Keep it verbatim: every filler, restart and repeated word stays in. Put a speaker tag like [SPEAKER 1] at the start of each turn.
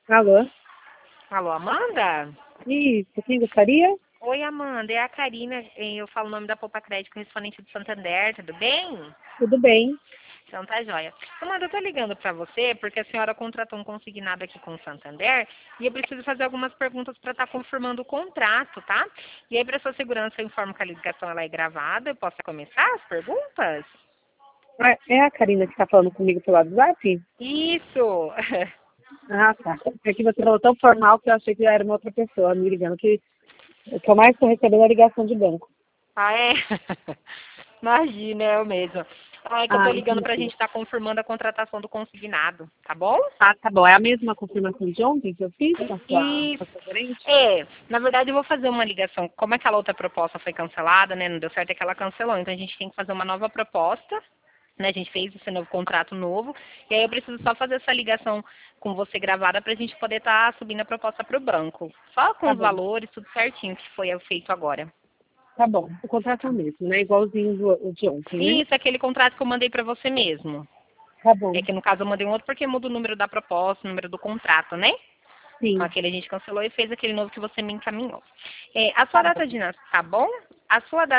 [SPEAKER 1] Alô?
[SPEAKER 2] Alô, Amanda?
[SPEAKER 1] Isso, quem gostaria?
[SPEAKER 2] Oi, Amanda, é a Karina, eu falo o nome da Poupa Crédito correspondente do Santander, tudo bem?
[SPEAKER 1] Tudo bem?
[SPEAKER 2] Então tá joia. Amanda, eu tô ligando pra você porque a senhora contratou um consignado aqui com o Santander e eu preciso fazer algumas perguntas para estar confirmando o contrato, tá? E aí, para sua segurança, eu informo que a ligação ela é gravada. Eu posso começar as perguntas?
[SPEAKER 1] Ah, é a Karina que está falando comigo pelo WhatsApp?
[SPEAKER 2] Isso!
[SPEAKER 1] Ah, tá. É que você falou tão formal que eu achei que era uma outra pessoa me ligando, que o que eu mais estou recebendo é ligação de banco.
[SPEAKER 2] Ah, é? Imagina, é eu mesma. Ah, é que eu tô
[SPEAKER 1] Ah,
[SPEAKER 2] ligando pra
[SPEAKER 1] entendi.
[SPEAKER 2] gente estar confirmando a contratação do consignado, tá bom?
[SPEAKER 1] Ah, tá bom. É a mesma confirmação de ontem que eu fiz com a sua, com a
[SPEAKER 2] Isso.
[SPEAKER 1] sua gerente?
[SPEAKER 2] É, na verdade eu vou fazer uma ligação. Como aquela outra proposta foi cancelada, né? Não deu certo, é que ela cancelou. Então a gente tem que fazer uma nova proposta, né? A gente fez esse novo contrato novo. E aí eu preciso só fazer essa ligação com você gravada pra gente poder estar subindo a proposta pro banco. Só com
[SPEAKER 1] Tá
[SPEAKER 2] os
[SPEAKER 1] bom.
[SPEAKER 2] valores, tudo certinho que foi feito agora.
[SPEAKER 1] Tá bom. O contrato é o
[SPEAKER 2] Tá.
[SPEAKER 1] mesmo, né? Igualzinho do, o de ontem, né?
[SPEAKER 2] Isso, aquele contrato que eu mandei pra você mesmo.
[SPEAKER 1] Tá bom.
[SPEAKER 2] É que no caso eu mandei um outro porque muda o número da proposta, o número do contrato, né? Então,
[SPEAKER 1] Sim.
[SPEAKER 2] aquele a gente cancelou e fez aquele novo que você me encaminhou. É, a sua
[SPEAKER 1] Tá bom.
[SPEAKER 2] data de nascimento, tá bom? A sua data